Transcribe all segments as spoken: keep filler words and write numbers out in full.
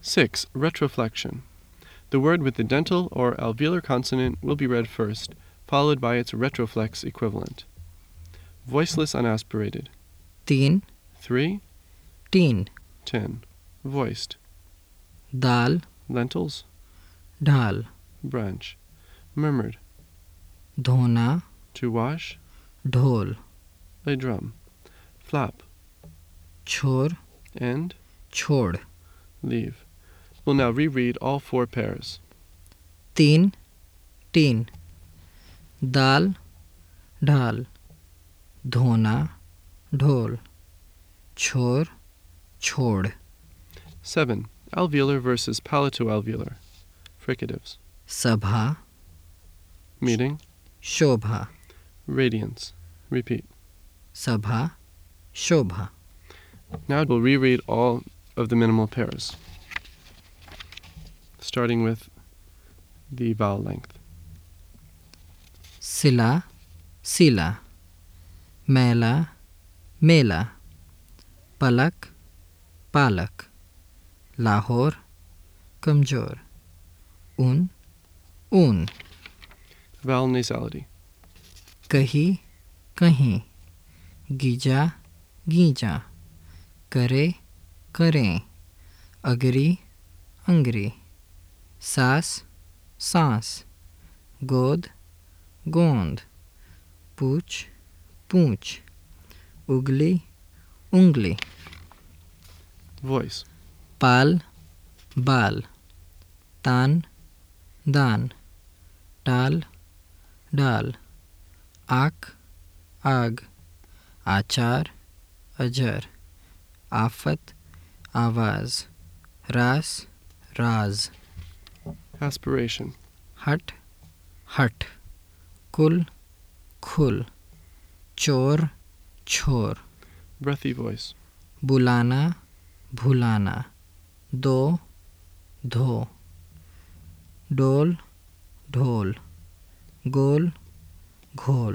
Six. Retroflexion. The word with the dental or alveolar consonant will be read first, followed by its retroflex equivalent. Voiceless unaspirated. तीन Three. तीन Ten. Voiced. दाल Lentils. ढाल Branch. Murmured. धोना To wash. ढोल A drum. Flap. छोर And. छोड़ Leave. We'll now reread all four pairs. तीन तीन दाल ढाल धोना ढोल छोर छोड़ Seven. Alveolar versus palatoalveolar. Fricatives. सभा Meeting. शोभा Radiance. Repeat. सभा शोभा Now we'll reread all of the minimal pairs, starting with the vowel length. सिला सीला मैला मेला पलक पालक लाहौर कमजोर ऊन ऊन Vowel nasality. कहीं कहीं गीजा गीजा करे करें अगरी अंगरी सांस सांस गोद गोंद पूछ पूछ उगली उंगली Voice. पाल बाल तान दान टाल डाल आँख आग आचार अजर आफत आवाज रास राज Aspiration. हट हट कुल खुल चोर छोर Breathy voice. बुलाना भुलाना दो धो डोल ढोल गोल घोल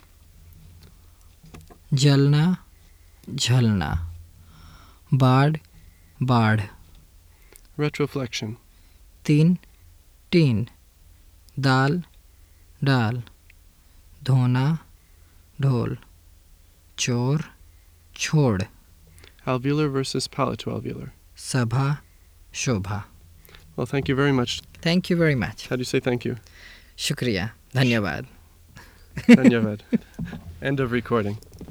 जलना झलना बाढ़ बाढ़ Retroflexion. तीन तीन दाल डाल धोना ढोल चोर छोड़ Alveolar versus palatoalveolar. सभा शोभा Well, thank you very much. Thank you very much How do you say thank you? शुक्रिया धन्यवाद Dhanyavad. End of recording.